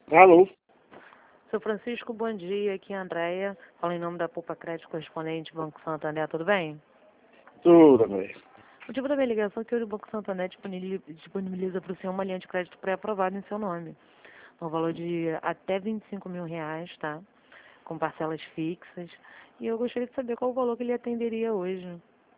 Alô? Seu Francisco, bom dia. Aqui é a Andréia. Falo em nome da Poupa Crédito Correspondente Banco Santander. Tudo bem? Tudo, André. O motivo da minha ligação é que hoje o Banco Santander disponibiliza para o senhor uma linha de crédito pré-aprovada em seu nome. No valor de até R$ 25.000, tá? Com parcelas fixas. E eu gostaria de saber qual o valor que ele atenderia hoje.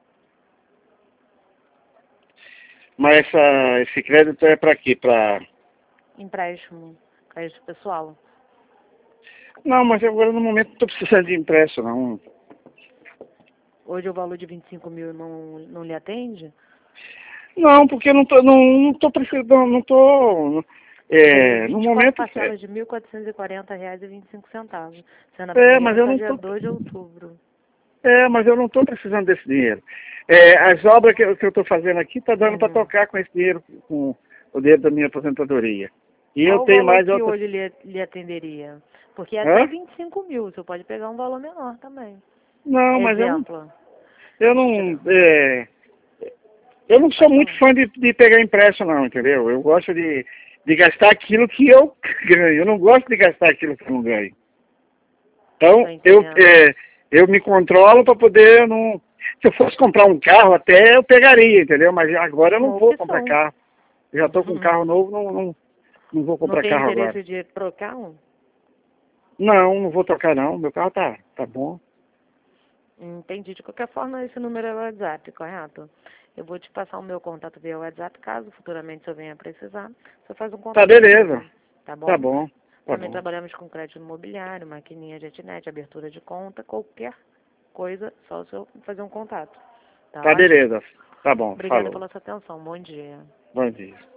Mas esse crédito é para quê? Empréstimo, crédito pessoal. Não, mas agora no momento não estou precisando de empréstimo, não. Hoje o valor de 25.000 não lhe atende? Não, porque eu não tô precisando, não tô... Tem no 24 momento... parcelas de R$ 1.440,25, sendo a Mas primeira eu até não dia tô... 2 de outubro. mas eu não estou precisando desse dinheiro. As obras que eu estou fazendo aqui tá dando para Uhum. tocar com esse dinheiro, com o dinheiro da minha aposentadoria. E eu Qual o tenho valor mais que outras... hoje lhe atenderia? Porque é até Hã? 25.000, você pode pegar um valor menor também. Não, mas Exemplo. eu não, eu não sou Pode muito falar. fã de pegar empréstimo, não, entendeu? Eu gosto de gastar aquilo que eu ganho. Eu não gosto de gastar aquilo que eu não ganho. Tô Então, entendendo. eu me controlo para poder não... Se eu fosse comprar um carro, até eu pegaria, entendeu? Mas agora eu não Uma vou comprar opção. carro. Eu já estou com um carro novo, não vou Não comprar tem carro agora. interesse de trocar um? Não vou trocar não. Meu carro tá bom. Entendi. De qualquer forma, esse número é o WhatsApp, correto? Eu vou te passar o meu contato via WhatsApp, caso futuramente eu venha precisar. Você faz um Tá contato beleza. comigo, tá Tá bom? bom. Tá Também bom. trabalhamos com crédito imobiliário, maquininha de etnet, abertura de conta, qualquer coisa, só o senhor fazer um contato. Tá Tá ótimo? beleza. Tá bom. Obrigada Falou. pela sua atenção. Bom dia. Bom dia.